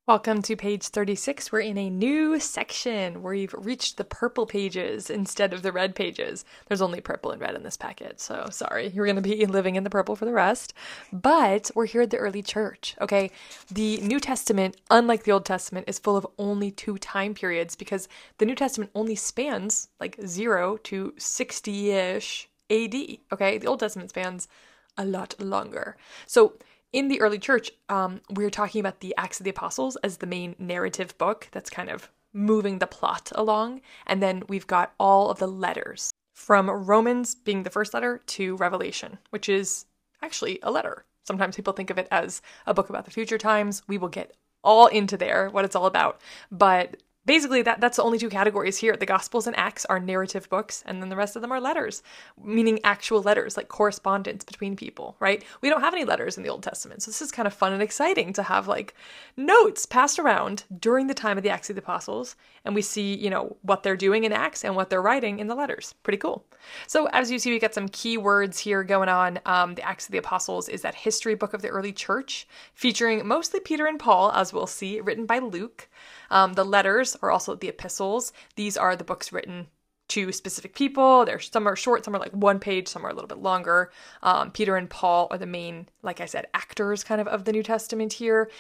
Welcome to page 36. We're in a new section where we've reached the purple pages instead of the red pages. There's only purple and red in this packet, so sorry. You're going to be living in the purple for the rest. But we're here at the early church, okay? The New Testament, unlike the Old Testament, is full of only 2 time periods because the New Testament only spans like 0 to 60-ish AD, okay? The Old Testament spans a lot longer. So in the early church, we're talking about the Acts of the Apostles as the main narrative book that's kind of moving the plot along. And then we've got all of the letters from Romans being the first letter to Revelation, which is actually a letter. Sometimes people think of it as a book about the future times. We will get all into there, what it's all about. But basically, that's the only 2 categories here. The Gospels and Acts are narrative books, and then the rest of them are letters, meaning actual letters, like correspondence between people, right? We don't have any letters in the Old Testament, so this is kind of fun and exciting to have, like, notes passed around during the time of the Acts of the Apostles, and we see, what they're doing in Acts and what they're writing in the letters. Pretty cool. So as you see, we got some key words here going on. The Acts of the Apostles is that history book of the early church, featuring mostly Peter and Paul, as we'll see, written by Luke. The letters are also the epistles. These are the books written to specific people. Some are short, some are like 1 page, some are a little bit longer. Peter and Paul are the main, like I said, actors kind of the New Testament here.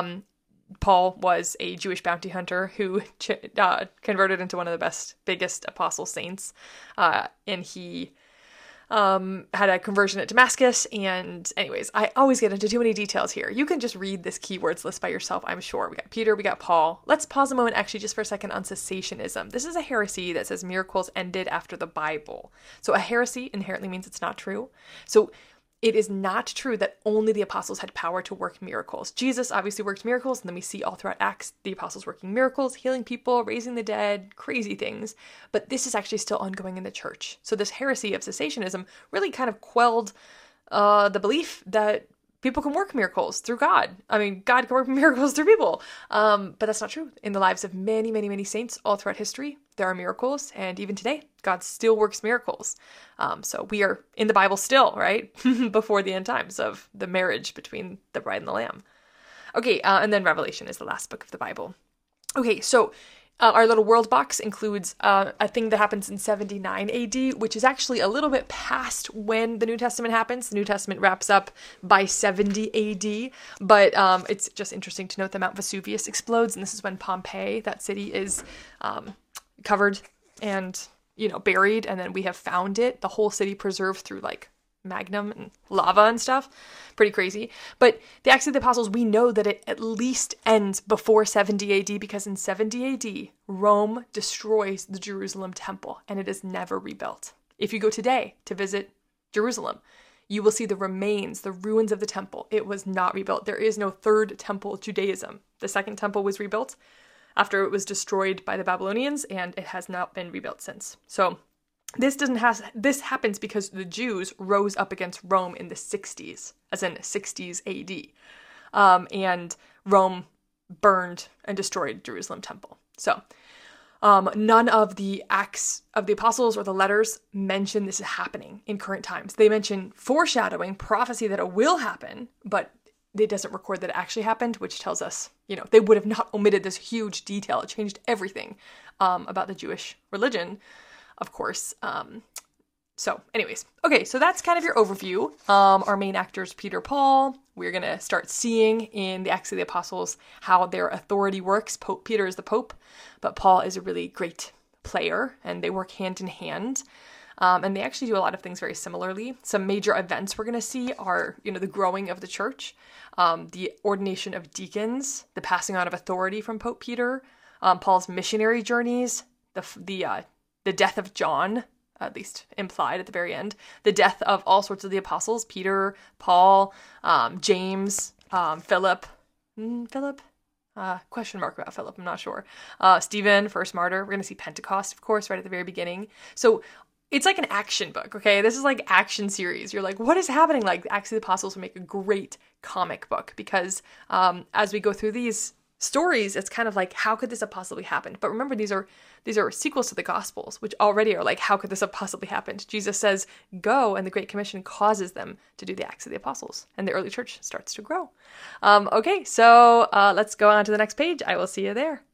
Paul was a Jewish bounty hunter who converted into one of the biggest apostle saints. And he had a conversion at Damascus. And anyways, I always get into too many details here. You can just read this keywords list by yourself, I'm sure. We got Peter, we got Paul. Let's pause a moment actually just for a second on cessationism. This is a heresy that says miracles ended after the Bible. So a heresy inherently means it's not true. So it is not true that only the apostles had power to work miracles. Jesus obviously worked miracles, and then we see all throughout Acts the apostles working miracles, healing people, raising the dead, crazy things. But this is actually still ongoing in the church. So this heresy of cessationism really kind of quelled the belief that people can work miracles through God. I mean, God can work miracles through people. But that's not true. In the lives of many, many, many saints all throughout history, there are miracles. And even today, God still works miracles. So we are in the Bible still, right? Before the end times of the marriage between the bride and the lamb. Okay, and then Revelation is the last book of the Bible. Okay, so our little world box includes a thing that happens in 79 AD, which is actually a little bit past when the New Testament happens. The New Testament wraps up by 70 AD, but it's just interesting to note that Mount Vesuvius explodes, and this is when Pompeii, that city, is covered and, buried, and then we have found it, the whole city preserved through, magnum and lava and stuff. Pretty crazy. But the Acts of the Apostles, we know that it at least ends before 70 AD because in 70 AD, Rome destroys the Jerusalem temple and it is never rebuilt. If you go today to visit Jerusalem, you will see the remains, the ruins of the temple. It was not rebuilt. There is no third temple Judaism. The second temple was rebuilt after it was destroyed by the Babylonians, and it has not been rebuilt since. So this happens because the Jews rose up against Rome in the 60s, as in 60s AD, and Rome burned and destroyed Jerusalem temple. So none of the Acts of the Apostles or the letters mention this is happening in current times. They mention foreshadowing, prophecy that it will happen, but it doesn't record that it actually happened, which tells us, they would have not omitted this huge detail. It changed everything about the Jewish religion, of course. So anyways, okay, so that's kind of your overview. Our main actors, Peter, Paul. We're going to start seeing in the Acts of the Apostles how their authority works. Peter is the Pope, but Paul is a really great player, and they work hand in hand. And they actually do a lot of things very similarly. Some major events we're going to see are, the growing of the church, the ordination of deacons, the passing on of authority from Pope Peter, Paul's missionary journeys, the death of John, at least implied at the very end, the death of all sorts of the apostles, Peter, Paul, James, Philip, question mark about Philip, I'm not sure, Stephen, first martyr. We're going to see Pentecost, of course, right at the very beginning. So it's like an action book, okay? This is like action series. You're like, what is happening? Like, Acts of the Apostles would make a great comic book because as we go through these stories, it's kind of like, how could this have possibly happened? But remember, these are sequels to the Gospels, which already are like, how could this have possibly happened? Jesus says, go, and the Great Commission causes them to do the Acts of the Apostles, and the early church starts to grow. Okay, so let's go on to the next page. I will see you there.